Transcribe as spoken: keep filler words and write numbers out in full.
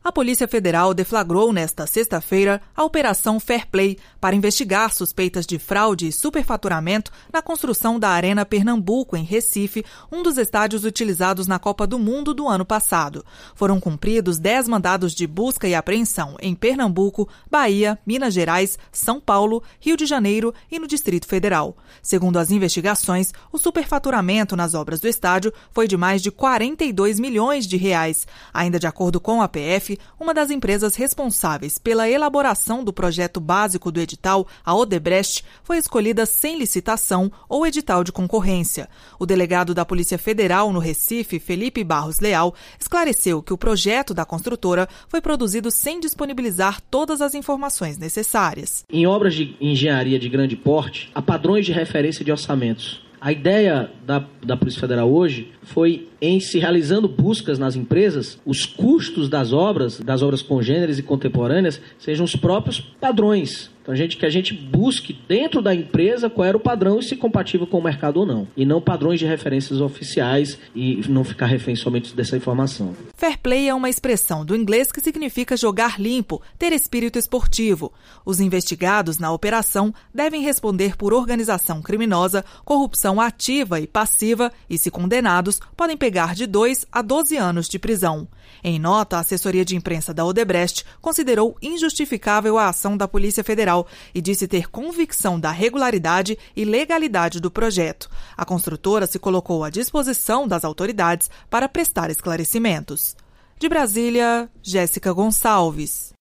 A Polícia Federal deflagrou nesta sexta-feira a Operação Fair Play para investigar suspeitas de fraude e superfaturamento na construção da Arena Pernambuco, em Recife, um dos estádios utilizados na Copa do Mundo do ano passado. Foram cumpridos dez mandados de busca e apreensão em Pernambuco, Bahia, Minas Gerais, São Paulo, Rio de Janeiro e no Distrito Federal. Segundo as investigações, o superfaturamento nas obras do estádio foi de mais de quarenta e dois milhões de reais. Ainda de acordo com a P F, uma das empresas responsáveis pela elaboração do projeto básico do edital, a Odebrecht, foi escolhida sem licitação ou edital de concorrência. O delegado da Polícia Federal no Recife, Felipe Barros Leal, esclareceu que o projeto da construtora foi produzido sem disponibilizar todas as informações necessárias. Em obras de engenharia de grande porte, há padrões de referência de orçamentos. A ideia da, da Polícia Federal hoje foi, em se realizando buscas nas empresas, os custos das obras, das obras congêneres e contemporâneas, sejam os próprios padrões. Então, a gente, que a gente busque dentro da empresa qual era o padrão e se compatível com o mercado ou não. E não padrões de referências oficiais e não ficar refém somente dessa informação. Fair play é uma expressão do inglês que significa jogar limpo, ter espírito esportivo. Os investigados na operação devem responder por organização criminosa, corrupção ativa e passiva e, se condenados, podem pegar de dois a doze anos de prisão. Em nota, a assessoria de imprensa da Odebrecht considerou injustificável a ação da Polícia Federal e disse ter convicção da regularidade e legalidade do projeto. A construtora se colocou à disposição das autoridades para prestar esclarecimentos. De Brasília, Jéssica Gonçalves.